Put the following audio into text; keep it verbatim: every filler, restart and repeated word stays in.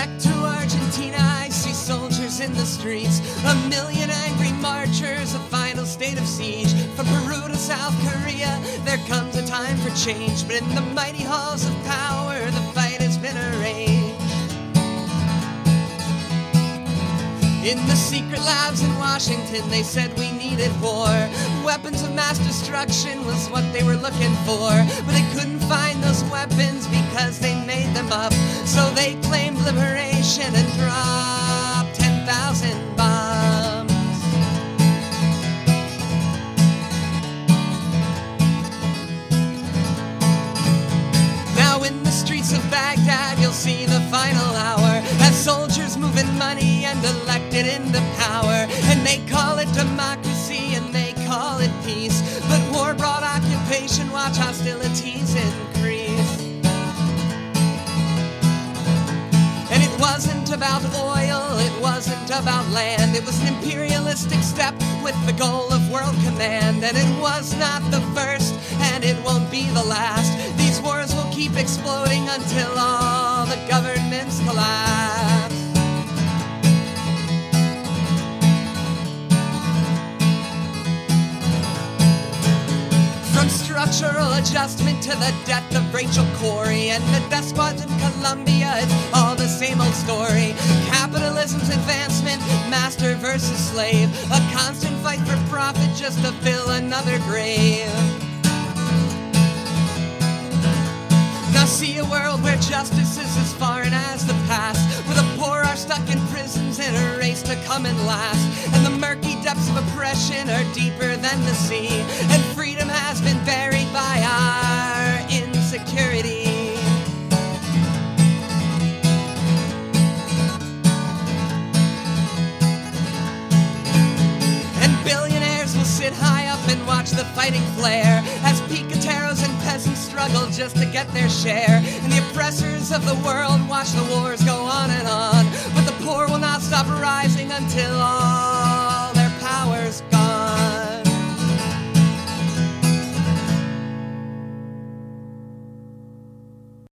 back to Argentina, I see soldiers in the streets, a million angry marchers, a final state of siege. From Peru to South Korea, there comes a time for change, but in the mighty halls of power, the fight has been arranged. In the secret labs in Washington, they said we needed war. Weapons of mass destruction was what they were looking for, but they couldn't find those weapons because they made them up. So they claimed liberation and dropped ten thousand bombs. Now in the streets of Baghdad, you'll see the final hour, as soldiers moving money and elected into power. And they call it democracy and they call it peace, but war brought occupation, watch hostilities increase. And it wasn't about oil, it wasn't about land, it was an imperialistic step with the goal of world command. And it was not the first, and it won't be the last. These wars will keep exploding until all the governments collapse. From structural adjustment to the death of Rachel Corrie and the despot in Colombia, it's all the same old story. Capitalism's advancement, master versus slave, a constant fight for profit just to fill another grave. Now see a world where justice is as foreign as the past, where the poor are stuck in prisons in a race to come in last, and the murky depths of oppression are deeper than the sea, and freedom has been buried by our insecurity. And billionaires will sit high up and watch the fighting flare, as picateros and peasants struggle just to get their share. And the oppressors of the world watch the wars go on and on, but the poor will not stop rising until all